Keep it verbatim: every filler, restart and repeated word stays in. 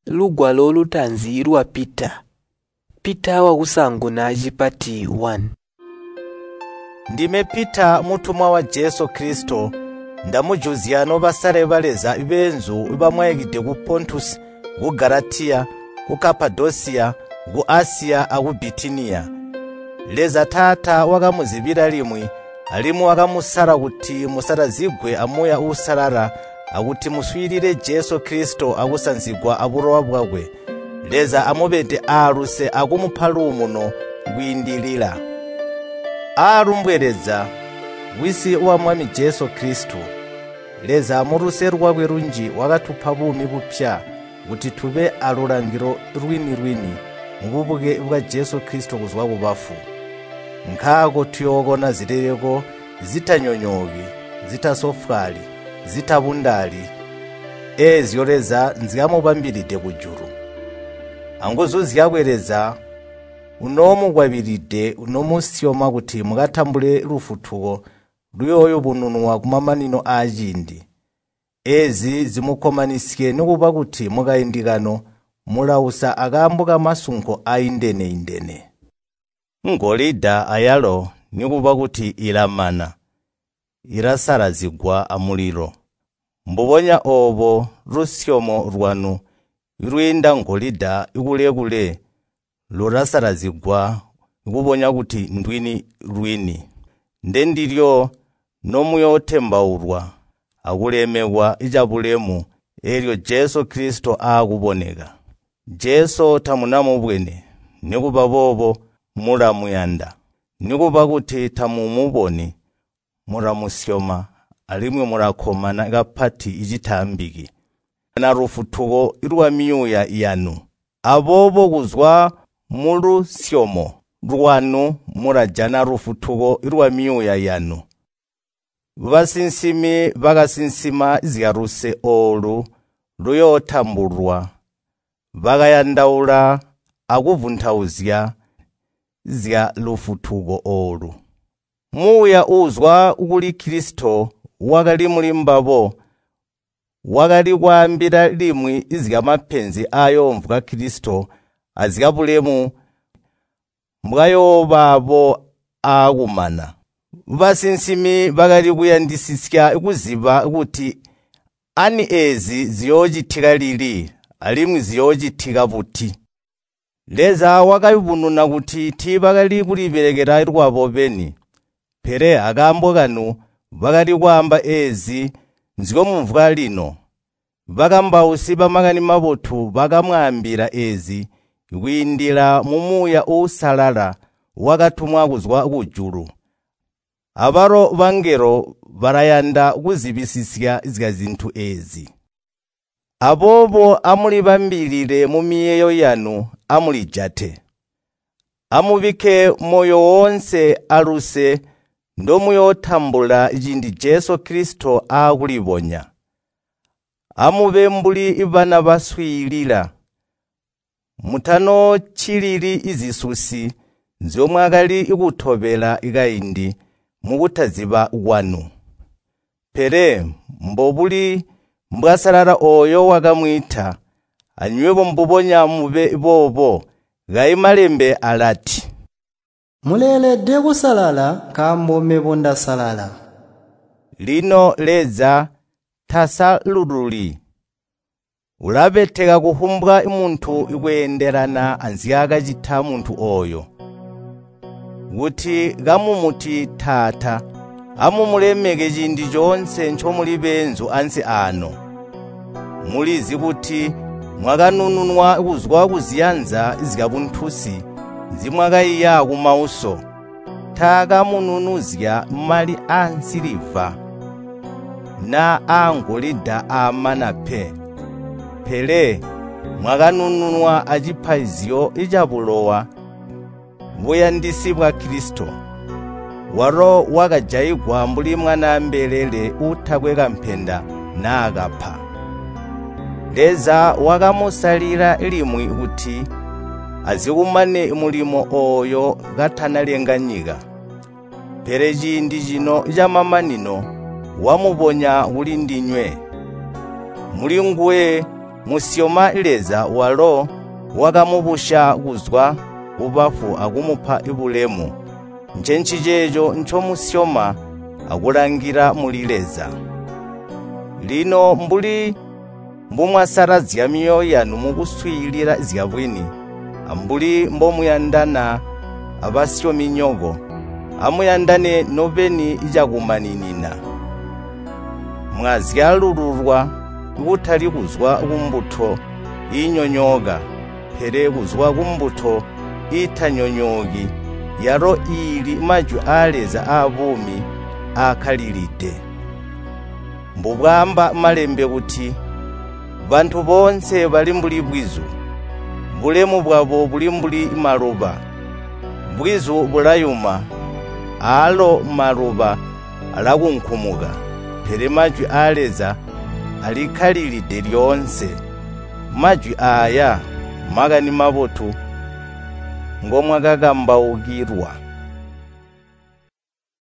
Lugwalo lutanzirwa Pita. Pita wakusangu na ajipati one. Ndime Pita mutumwa wa Jesu Kristo ndamujuziyano basare baleza ibenzu ibamwegide ku Pontus, ku Galatiya, ku Kapadosia, ku Asia aku Bitinia. Leza tata wakamuzibira limwi alimu wakamusara kuti musarazigwe amuya usarara akuti muswirire Jesu Kristo akusanzigwa aburowa bwagwe. Leza amubede aruse akumuphalu muno gwindilira. Arumbwereza wisi wa mwami Jesu Kristo. Leza amuruse rwagwe runji wakatupha bumi bupya kuti tube alurangiro rwini rwini mububuge bwa Jesu Kristo kuzwa kubafu. Nkako tuyogona zirereko zitanyonyogi, zitasofali, zitabundali. Ezyo leza nzikamubambiride kujuru. Angozo ziyabwereza unomu gwabiride unomusyoma kuti mukatambule rufutuko ruyoyo bununwa kumamanino ajindi. Ezi zimukomanisye nukuba kuti mukayindikano mulausa akambuka masunko aindene indene. Ngolida ayalo nikuba kuti ilamana irasarazigwa amuliro. Mbubonya obo rusyomo rwanu irwinda ngolida ikulekule lurasarazigwa ikubonya kuti ndwini rwini. Ndendiryo nomuyo otembaurwa akulemewa ijabulemu eryo Jesu Kristo akuboneka. Jesu tamunamubwene nikuba bobo muramuyanda. Nikuba kuti tamumuboni muramusyoma alimwe murakomana gapati ijitambiki. Na rufutuko irwa miyuya yanu. Abobo kuzwa muru syomo rwanu murajana rufutuko irwa miyuya yanu. Basinsimi bagasinsima ziyaruse olu ruyotamburwa. Bagayandaula akuvuntauzya zya rufutuko olu. Muya uzwa ukuli Kristo wakali mulimbabo wakali kwambira limwi izya mapenzi ayo mvuga Kristo azikabulemu mwayo babo agumana. Basinsimi bakali kuyandisisya ikuziba kuti ani ezi ziyojitika lili alimwi ziyojitika buti. Leza wakabununa kuti tibakali kuliberekera irwabo beni. Pere agambo kanu bakali kwamba ezi nziko mumvuga lino. Bakamba usiba magani mabotu bakamwambira ezi gwindira mumuya usalala wakatumwa kuzwa kujuru. Abaro bangero barayanda kuzibisisya izga zintu ezi. Abobo amuli bambilire mu miyeyo yanu amulijate. Amubike moyo wonse aruse ndomuyo tambula jindi Jesu Kristo akulibonya. Amubembuli ibana baswilira. Mutano chilili izisusi nzomwagali ikutobela igayindi mukutaziba wanu. Pere mbobuli mbwasalala oyo wakamwita anywebo mbubonya mube bobo gayimalembe alati. Mulelede kusalala kambo mebonda salala. Lino leza tasalululi. Ulabeteka kuhumbwa imuntu ikwenderana anziyaga jita muntu oyo. Guti gamumuti tata amumulemege jindi jonse ncho muli benzu ansi ano. Mulizi kuti mwaganununwa kuzwa kuziyanza izgabuntusi zimwagayiya kumauso. Taga mununuzya mali ansiliva na angolida amanape. Pele mwaganununwa ajipaizyo ijabulowa buyandisibwa Kristo. Waro wakajayigwa mbuli mwana mbelele utagwega mpenda na agapa. Leza wakamusalira ilimwi kuti azikumane mulimo oyo gatanalenganyiga. Pereji ndi jino jamamanino wamubonya ulindinywe. Mulingwe musyoma ileza walo wakamupusha kuzwa ubafu akumupha ibulemu. Nchenchi checho ncho musyoma akulangira mulileza. Lino mbuli mbumwasara zya miyoyo yanu mukuswilira zyabwini, ambuli mbomuyandana abasyomi nyogo, amuyandane nobeni ijakumaninina. Mwazyalulurwa ikutali kuzwa kumbuto inyonyoga, phere kuzwa kumbuto itanyonyogi, yaro ili maju aleza abumi akhalilide. Mbubwamba malembe kuti bantu bonse bali mbuli bwizu, bulemu bwabo buli mbuli maluba. Bwizu bulayuma, alo maluba alakunkhumuka, phere maju aleza alikhalilide lyonse. Maju aya magani mabotu ngomwakakambaukirwa.